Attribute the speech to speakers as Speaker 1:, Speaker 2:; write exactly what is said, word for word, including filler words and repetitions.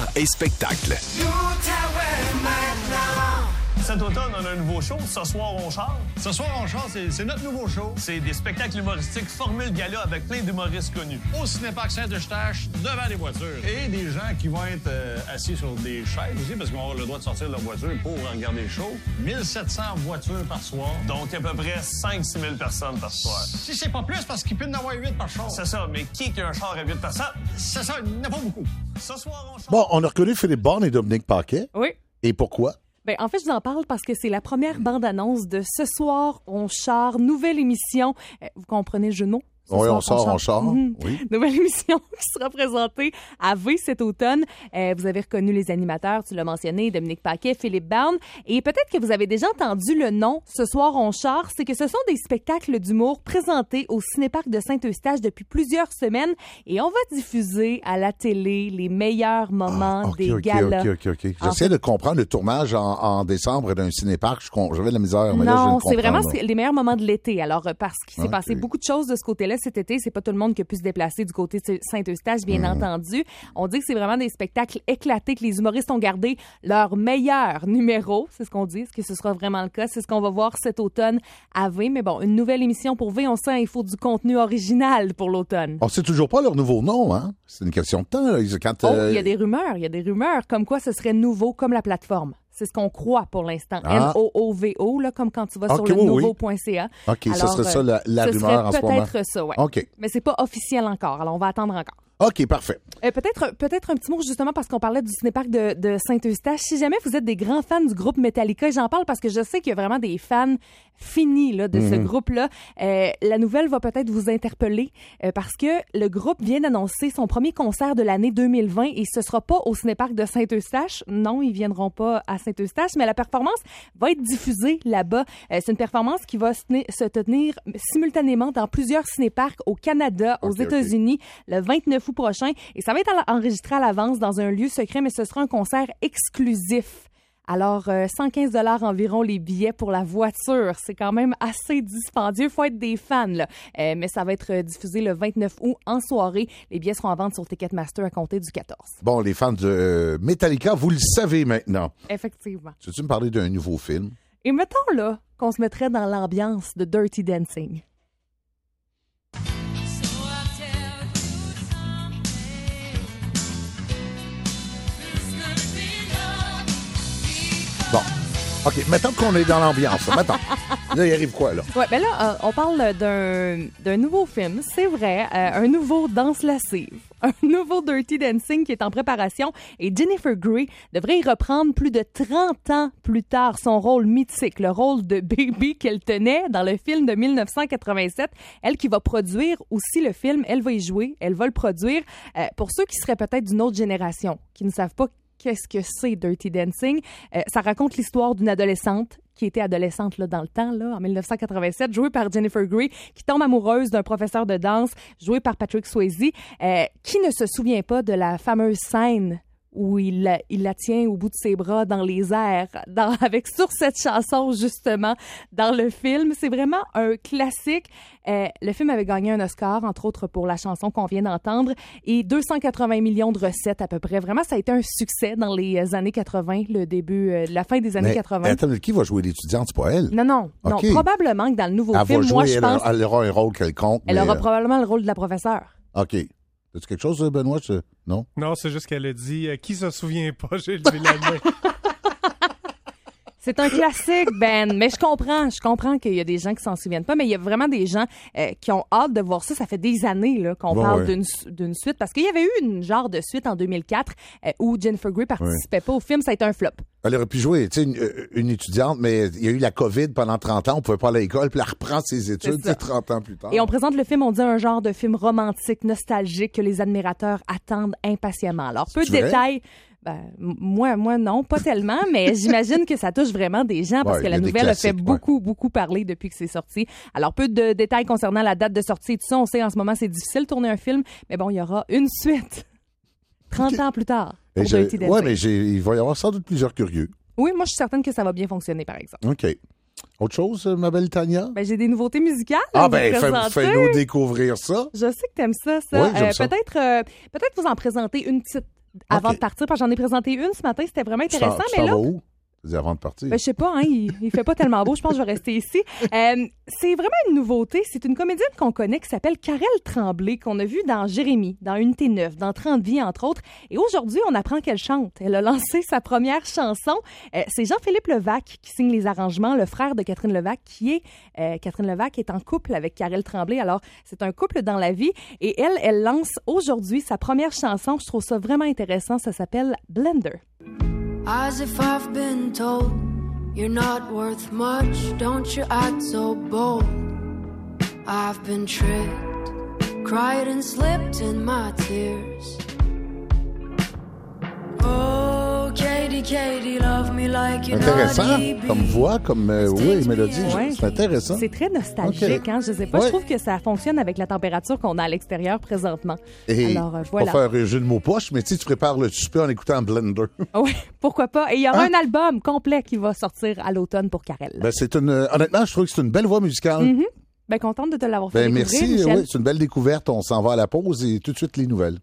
Speaker 1: Art et spectacle.
Speaker 2: Cet automne, on a un nouveau show. Ce soir, on chante.
Speaker 3: Ce soir, on chante, c'est, c'est notre nouveau show.
Speaker 2: C'est des spectacles humoristiques formule gala avec plein d'humoristes connus.
Speaker 3: Au Cinéparc Saint-Eustache, devant les voitures. Et des gens qui vont être euh, assis sur des chaises aussi, parce qu'ils vont avoir le droit de sortir de leur voiture pour regarder le show. mille sept cents voitures par soir.
Speaker 2: Donc, à peu près cinq à six mille personnes par soir.
Speaker 3: Si c'est pas plus, parce qu'il peut y en avoir huit par char.
Speaker 2: C'est ça, mais qui a un char à huit personnes?
Speaker 3: C'est ça, il n'y en a pas beaucoup.
Speaker 2: Ce soir, on chante.
Speaker 4: Bon, on a reconnu Philippe Bond et Dominique Paquet.
Speaker 5: Oui.
Speaker 4: Et pourquoi?
Speaker 5: Ben, en fait, je vous en parle parce que c'est la première bande-annonce de Ce soir, on char, nouvelle émission. Euh, vous comprenez le jeu de mots? Ce
Speaker 4: Oui,
Speaker 5: soir,
Speaker 4: on sort, on char.
Speaker 5: Mm-hmm.
Speaker 4: Oui.
Speaker 5: Nouvelle émission qui sera présentée à V cet automne. Euh, vous avez reconnu les animateurs, tu l'as mentionné, Dominique Paquet, Philippe Bond. Et peut-être que vous avez déjà entendu le nom Ce soir, on char. C'est que ce sont des spectacles d'humour présentés au Cinéparc de Saint-Eustache depuis plusieurs semaines. Et on va diffuser à la télé les meilleurs moments
Speaker 4: Ah, ok,
Speaker 5: des
Speaker 4: ok,
Speaker 5: galas.
Speaker 4: OK, OK, OK.
Speaker 5: En
Speaker 4: J'essaie
Speaker 5: fait-
Speaker 4: de comprendre le tournage en, en décembre d'un cinéparc. Je con- J'avais de la misère, mais là, je viens
Speaker 5: Non,
Speaker 4: de
Speaker 5: c'est vraiment
Speaker 4: comprendre, là.
Speaker 5: les meilleurs moments de l'été. Alors, euh, parce qu'il s'est
Speaker 4: Ok.
Speaker 5: passé beaucoup de choses de ce côté-là cet été, c'est pas tout le monde qui a pu se déplacer du côté de Saint-Eustache, bien
Speaker 4: Mm.
Speaker 5: entendu. On dit que c'est vraiment des spectacles éclatés, que les humoristes ont gardé leur meilleur numéro. C'est ce qu'on dit. Est-ce que ce sera vraiment le cas? C'est ce qu'on va voir cet automne à V. Mais bon, une nouvelle émission pour V, on sait, il faut du contenu original pour l'automne.
Speaker 4: On sait toujours pas leur nouveau nom, hein? C'est une question de temps, là. Ils- Quand,
Speaker 5: Oh,
Speaker 4: euh,
Speaker 5: il y a des rumeurs, il y a des rumeurs comme quoi ce serait nouveau comme la plateforme. C'est ce qu'on croit pour l'instant.
Speaker 4: Ah.
Speaker 5: N O O V O, là, comme quand tu vas
Speaker 4: Ok,
Speaker 5: sur le
Speaker 4: oui, oui.
Speaker 5: nouveau point C A.
Speaker 4: OK, ce
Speaker 5: Alors,
Speaker 4: serait ça, la, la
Speaker 5: ce
Speaker 4: rumeur
Speaker 5: serait
Speaker 4: en ce moment.
Speaker 5: peut-être ça, ouais.
Speaker 4: OK.
Speaker 5: Mais c'est pas officiel encore, alors on va attendre encore.
Speaker 4: OK, parfait.
Speaker 5: Euh, peut-être, peut-être un petit mot justement parce qu'on parlait du cinéparc de, de Saint-Eustache. Si jamais vous êtes des grands fans du groupe Metallica, et j'en parle parce que je sais qu'il y a vraiment des fans finis là, de ce groupe-là, euh, la nouvelle va peut-être vous interpeller euh, parce que le groupe vient d'annoncer son premier concert de l'année deux mille vingt et ce sera pas au cinéparc de Saint-Eustache. Non, ils viendront pas à Saint-Eustache, mais la performance va être diffusée là-bas. Euh, c'est une performance qui va se, tenir- se tenir simultanément dans plusieurs cinéparcs au Canada, aux
Speaker 4: Ok, ok.
Speaker 5: États-Unis, le vingt-neuf août prochain. Et ça va être en- enregistré à l'avance dans un lieu secret, mais ce sera un concert exclusif. Alors, euh, cent quinze dollars environ les billets pour la voiture. C'est quand même assez dispendieux. Faut être des fans, là. Euh, mais ça va être euh, diffusé le vingt-neuf août en soirée. Les billets seront en vente sur Ticketmaster à compter du quatorze.
Speaker 4: Bon, les fans de euh, Metallica, vous le savez maintenant.
Speaker 5: Effectivement.
Speaker 4: Tu veux-tu me parler d'un nouveau film?
Speaker 5: Et mettons, là, qu'on se mettrait dans l'ambiance de Dirty Dancing.
Speaker 4: Bon. OK, mettons qu'on est dans l'ambiance. là. Mettons. Là, il arrive quoi, là?
Speaker 5: Ouais, ben là, euh, on parle d'un, d'un nouveau film, c'est vrai, euh, un nouveau Danse lascive, un nouveau Dirty Dancing qui est en préparation et Jennifer Grey devrait y reprendre plus de trente ans plus tard son rôle mythique, le rôle de Baby qu'elle tenait dans le film de dix-neuf cent quatre-vingt-sept. Elle qui va produire aussi le film, elle va y jouer, elle va le produire. Euh, pour ceux qui seraient peut-être d'une autre génération, qui ne savent pas qu'est-ce que c'est Dirty Dancing, euh, ça raconte l'histoire d'une adolescente qui était adolescente là, dans le temps, là, en dix-neuf cent quatre-vingt-sept, jouée par Jennifer Grey, qui tombe amoureuse d'un professeur de danse, joué par Patrick Swayze, euh, qui ne se souvient pas de la fameuse scène où il la, il la tient au bout de ses bras dans les airs, dans, avec sur cette chanson, justement, dans le film. C'est vraiment un classique. Euh, le film avait gagné un Oscar, entre autres pour la chanson qu'on vient d'entendre, et deux cent quatre-vingts millions de recettes à peu près. Vraiment, ça a été un succès dans les années quatre-vingt, le début, euh, la fin des années
Speaker 4: Mais,
Speaker 5: quatre-vingts.
Speaker 4: attends, qui va jouer l'étudiante? C'est pas elle?
Speaker 5: Non, non, non.
Speaker 4: OK.
Speaker 5: Probablement que dans le nouveau
Speaker 4: Elle
Speaker 5: film,
Speaker 4: va
Speaker 5: moi,
Speaker 4: jouer,
Speaker 5: je
Speaker 4: elle,
Speaker 5: pense
Speaker 4: elle aura un rôle quelconque.
Speaker 5: elle
Speaker 4: mais,
Speaker 5: aura
Speaker 4: euh,
Speaker 5: probablement le rôle de la professeure.
Speaker 4: OK. As-tu quelque chose, Benoît? Je- Non?
Speaker 6: Non, c'est juste qu'elle a dit euh, qui se souvient pas, j'ai levé la main.
Speaker 5: C'est un classique, Ben, mais je comprends, je comprends qu'il y a des gens qui s'en souviennent pas, mais il y a vraiment des gens euh, qui ont hâte de voir ça. Ça fait des années là, qu'on
Speaker 4: Ouais,
Speaker 5: parle
Speaker 4: ouais.
Speaker 5: d'une, d'une suite, parce qu'il y avait eu une genre de suite en deux mille quatre euh, où Jennifer Grey participait pas au film, ça a été un flop.
Speaker 4: Elle aurait pu jouer, tu sais, une, une étudiante, mais il y a eu la COVID pendant trente ans, on pouvait pas aller à l'école, puis elle reprend ses études, tu
Speaker 5: ça.
Speaker 4: sais, trente ans plus tard.
Speaker 5: Et on présente le film, on dit un genre de film romantique, nostalgique que les admirateurs attendent impatiemment. Alors, peu de
Speaker 4: C'est vrai?
Speaker 5: détails. Ben, m- moi, moi, non, pas tellement, mais j'imagine que ça touche vraiment des gens parce
Speaker 4: Ouais,
Speaker 5: que
Speaker 4: il y
Speaker 5: la
Speaker 4: a des
Speaker 5: nouvelle a fait
Speaker 4: classiques,
Speaker 5: beaucoup, beaucoup parler depuis que c'est sorti. Alors, peu de détails concernant la date de sortie et tout ça. On sait, en ce moment, c'est difficile de tourner un film, mais bon, il y aura une suite trente ans plus tard
Speaker 4: Et
Speaker 5: pour
Speaker 4: j'ai-
Speaker 5: Dirty Dancing.
Speaker 4: ouais, mais j'ai- il va y avoir sans doute plusieurs curieux.
Speaker 5: Oui, moi, je suis certaine que ça va bien fonctionner, par exemple.
Speaker 4: OK. Autre chose, ma belle Tania?
Speaker 5: Ben, j'ai des nouveautés musicales à
Speaker 4: ah,
Speaker 5: vous
Speaker 4: ben, fais-
Speaker 5: présenter.
Speaker 4: fais-nous découvre ça.
Speaker 5: Je sais que t'aimes ça, ça.
Speaker 4: Oui, j'aime
Speaker 5: Euh,
Speaker 4: ça.
Speaker 5: Peut-être, euh, peut-être vous en présenter une petite avant
Speaker 4: OK.
Speaker 5: de partir, parce que j'en ai présenté une ce matin, c'était vraiment
Speaker 4: Tu t'en-
Speaker 5: intéressant.
Speaker 4: tu
Speaker 5: Mais
Speaker 4: t'en
Speaker 5: là,
Speaker 4: vas où? Tu dis avant de partir.
Speaker 5: ben, je sais pas, hein, il, il fait pas tellement beau. Je pense que je vais rester ici. Euh, c'est vraiment une nouveauté. C'est une comédienne qu'on connaît qui s'appelle Karel Tremblay, qu'on a vue dans Jérémie, dans Unité neuf, dans trente vies, entre autres. Et aujourd'hui, on apprend qu'elle chante. Elle a lancé sa première chanson. Euh, c'est Jean-Philippe Levac qui signe les arrangements, le frère de Catherine Levac, qui est... Euh, Catherine Levac est en couple avec Karel Tremblay. Alors, c'est un couple dans la vie. Et elle, elle lance aujourd'hui sa première chanson. Je trouve ça vraiment intéressant. Ça s'appelle Blender.
Speaker 1: As if I've been told you're not worth much, don't you act so bold. I've been tricked, cried and slipped in my tears. Oh, Katie, Katie, love me like you
Speaker 4: Intéressant,
Speaker 1: naughty
Speaker 4: comme
Speaker 1: bee.
Speaker 4: voix, comme euh, oui, mélodie.
Speaker 5: Ouais.
Speaker 4: C'est intéressant.
Speaker 5: C'est très nostalgique,
Speaker 4: OK.
Speaker 5: hein? Je sais pas,
Speaker 4: Ouais.
Speaker 5: je trouve que ça fonctionne avec la température qu'on a à l'extérieur présentement.
Speaker 4: Et
Speaker 5: Alors, euh,
Speaker 4: pas
Speaker 5: voilà.
Speaker 4: faire un jeu de mots poche, mais tu sais, tu prépares le souper en écoutant Blender.
Speaker 5: Oui, pourquoi pas. Et il y aura
Speaker 4: Hein?
Speaker 5: un album complet qui va sortir à l'automne pour Karel.
Speaker 4: Ben, c'est une, euh, honnêtement, je trouve que c'est une belle voix musicale.
Speaker 5: Mhm. Ben, contente de te l'avoir fait
Speaker 4: Ben,
Speaker 5: découvrir,
Speaker 4: merci.
Speaker 5: Michel.
Speaker 4: Oui, c'est une belle découverte. On s'en va à la pause et tout de suite les nouvelles.